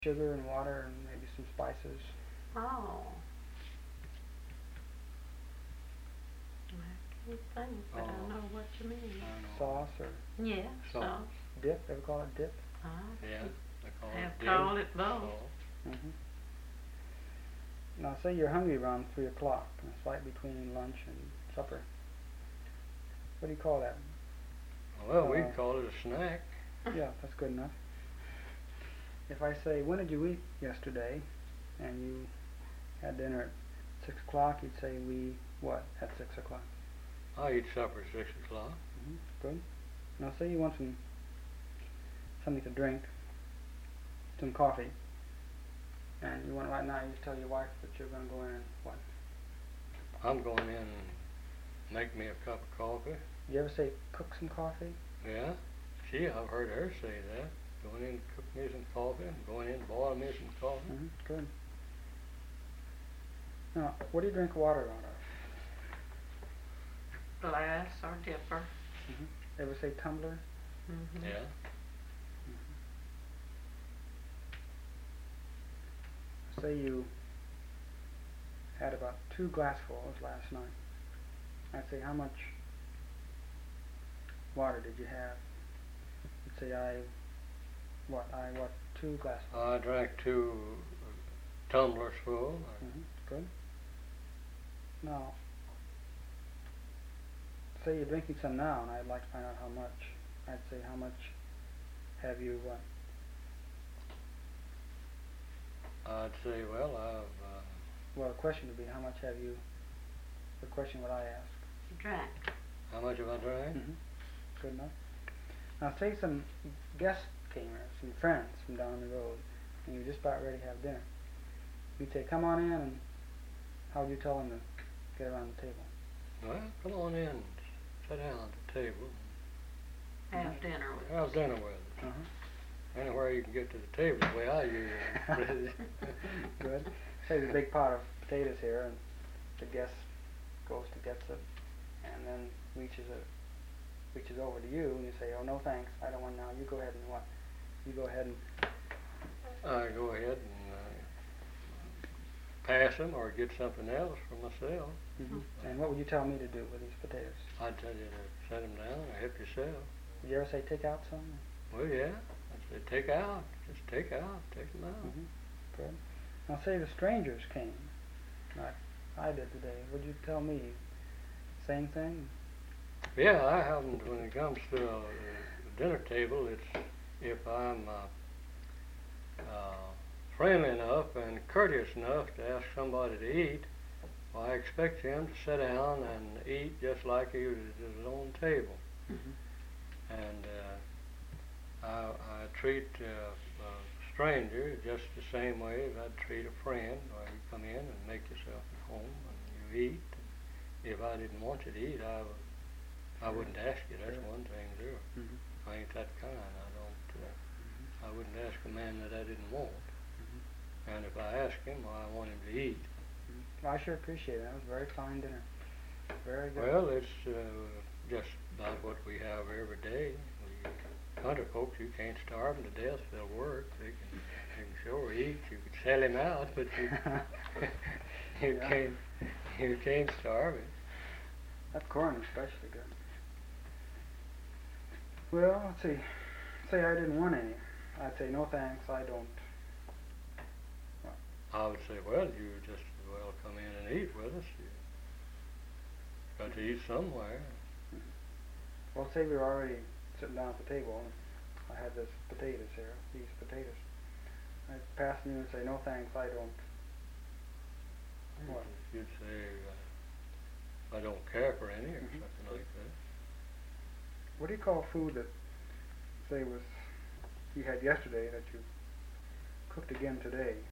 sugar and water and maybe some spices. Oh. I can't think, but I know what you mean. Sauce or Yeah, sauce. dip. Ever call it dip? Yeah, they call Have it dip. called it both. Now, say you're hungry around 3 o'clock, and it's right between lunch and supper. What do you call that? Well, we call it a snack. Yeah, that's good enough. If I say, when did you eat yesterday? And you had dinner at 6 o'clock, you'd say, we what at 6 o'clock? I eat supper at 6 o'clock. Good. Now, say you want something to drink, some coffee, and you want right now, you tell your wife that you're going to go in and what? I'm going in and make me a cup of coffee. You ever say cook some coffee? Yeah. Gee, I've heard her say that. Going in to cook me some coffee, and going in to boil me some coffee. Good. Now, what do you drink water out of? Glass or dipper. Ever say tumbler? Yeah. Say you had about 2 glassfuls last night. I'd say, how much water did you have? You'd say, I 2 glassfuls. I drank 2 tumblers full. Good. Now, say you're drinking some now, and I'd like to find out how much. I'd say, how much have you what? I'd say, well, Well, the question would be, how much have you? The question would I ask? Drank. how much have I drank? Good enough. Now, say some guests came here, some friends from down the road, and you were just about ready to have dinner. You'd say, come on in, and how would you tell them to get around the table? Well, come on in, sit down at the table. Have dinner with Have dinner with us. Anywhere you can get to the table, the way I usually. Good. Say there's a big pot of potatoes here, and the guest goes to get it, and then reaches over to you, and you say, oh, no thanks, I don't want now. You go ahead and what? You go ahead and. I go ahead and pass them or get something else for myself. And what would you tell me to do with these potatoes? I'd tell you to set them down or help yourself. Did you ever say take out some? Well, yeah. I'd say take out. Just take out. Take them out. Good. Now, say the strangers came, like I did today. Would you tell me same thing? Yeah, I haven't. When it comes to a dinner table, it's if I'm friendly enough and courteous enough to ask somebody to eat, well, I expect him to sit down and eat just like he was at his own table. And I treat a stranger just the same way as I'd treat a friend. Or you come in and make yourself at home and you eat. If I didn't want you to eat, I wouldn't ask you. That's one thing to do. I ain't that kind. I wouldn't ask a man that I didn't want. And if I ask him, well, I want him to eat. Well, I sure appreciate it. That was a very fine dinner. Very good. Well, it's just about what we have every day. Country folks, you can't starve them to death. They'll work. They can sure eat. You could sell him out, but you can't starve him. That corn is especially good. Well, let's see. Say I didn't want any. I'd say no thanks. I don't. I would say, well, you just as well come in and eat with us. You got to eat somewhere. Well, say we were already sitting down at the table, and I had this potatoes here, these potatoes. I'd pass them you and say, no thanks, I don't. What? You'd say, I don't care for any or something like that. What do you call food that, say, was you had yesterday that you cooked again today?